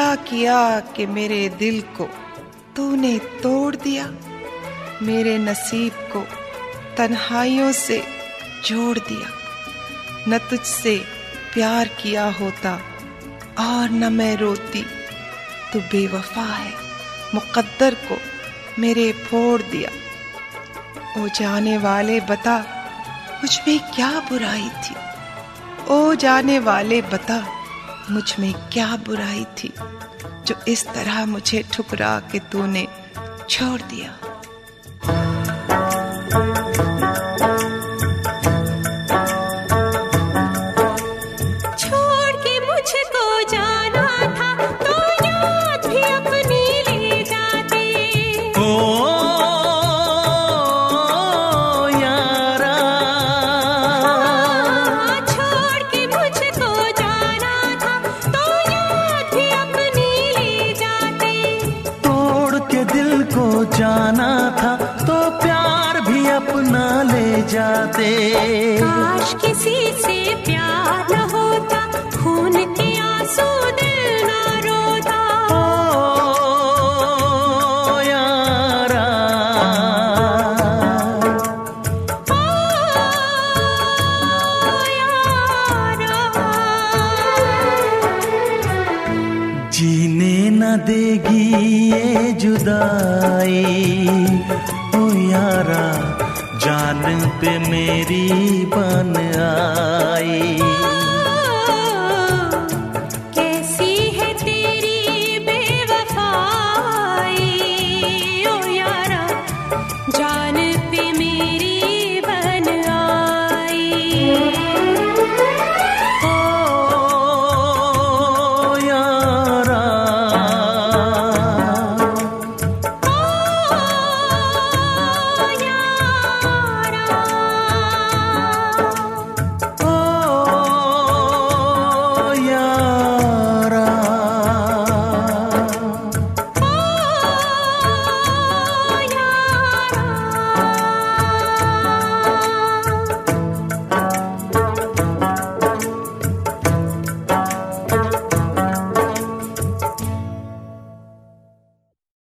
क्या किया कि मेरे दिल को तूने तोड़ दिया, मेरे नसीब को तन्हाइयों से जोड़ दिया। न तुझसे प्यार किया होता और न मैं रोती, तू बेवफा है मुकद्दर को मेरे फोड़ दिया। ओ जाने वाले बता मुझ में क्या बुराई थी, ओ जाने वाले बता मुझ में क्या बुराई थी, जो इस तरह मुझे ठुकरा के तूने छोड़ दिया। छोड़ के मुझको जाना था तो याद भी अपनी ले जाते। ओ यारा, छोड़ के मुझको जाना था तो याद भी अपनी ले जाते। तोड़ के दिल को जाना था तो प्यार भी अपना ले जाते। काश किसी से प्यार न होता, खून के आंसू दिल न रोता। ओ यारा, जीने न देगी ये जुदाई। ओ यारा, जान पे मेरी बन आ।